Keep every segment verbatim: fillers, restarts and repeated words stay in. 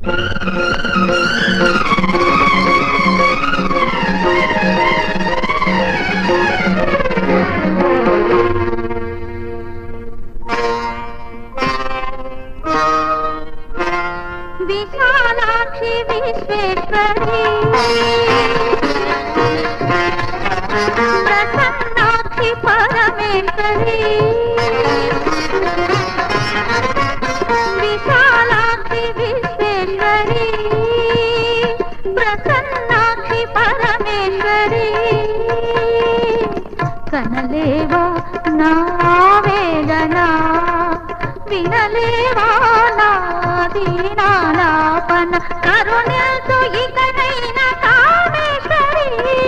विशालाक्षी विश्वेश्वरी प्रसन्नाक्षी परमेश्वरी विशालाक्षी विश्वेश्वरी प्रसन्नाक्षी परमेश्वरी कनलेवा ना वेदना विनलेवा ना दीनालापन करुणिल्तु इकनैन कामेश्वरी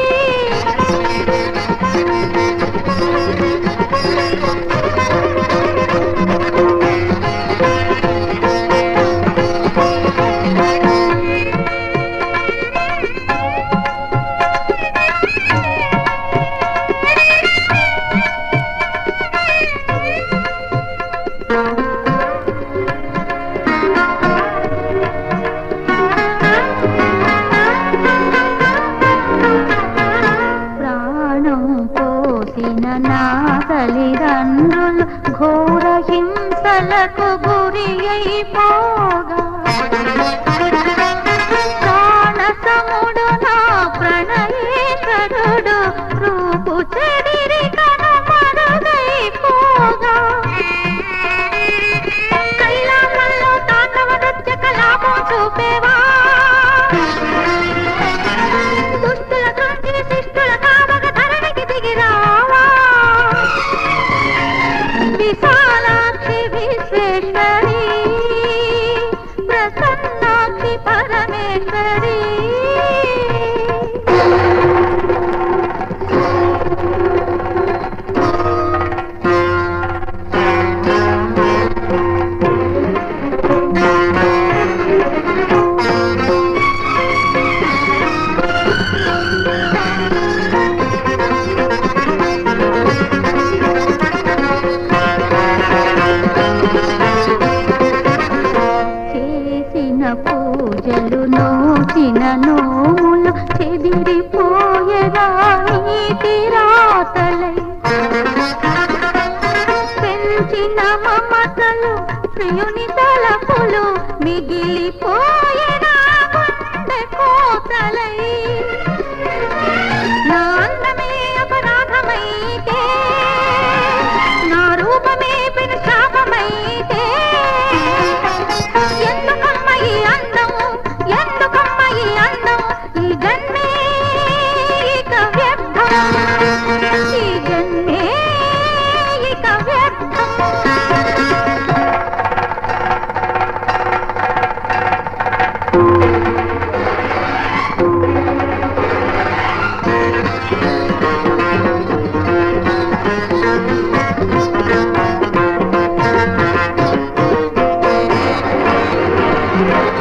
నా తల్లిదండ్రులు ఘోర హింసలకు గురి అయిపోగా ప్రాణసముడు నా ప్రణయేశ్వరుడు రూపు చెదిరి కనుమరుగైపోగా కైలాసంలో తాండవ నృత్య కలాపం చూపేవా దుష్టుల దృష్టి శిష్టుల కావగ ధరణికి దిగిరావా विशालाक्षी विश्वेश्वरी प्रसन्नाक्षी परमेश्वरी పూజలు నోచిన నోములు చెదిరిపోయేదా నీటి రాతలై పెంచిన మమతలు ప్రియుని తలపులు మిగిలిపోయేదా గుండె కోతలై నా అందమే అపరాధమైతే నా రూపమే పెను శాపమైతే ఎందుకమ్మ ఈ అందము ఎందుకమ్మ ఈ అందం ఈ జన్మే ఇక వ్యర్థం ఈ జన్మే ఇక వ్యర్థం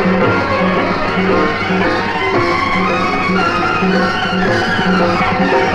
Thank you.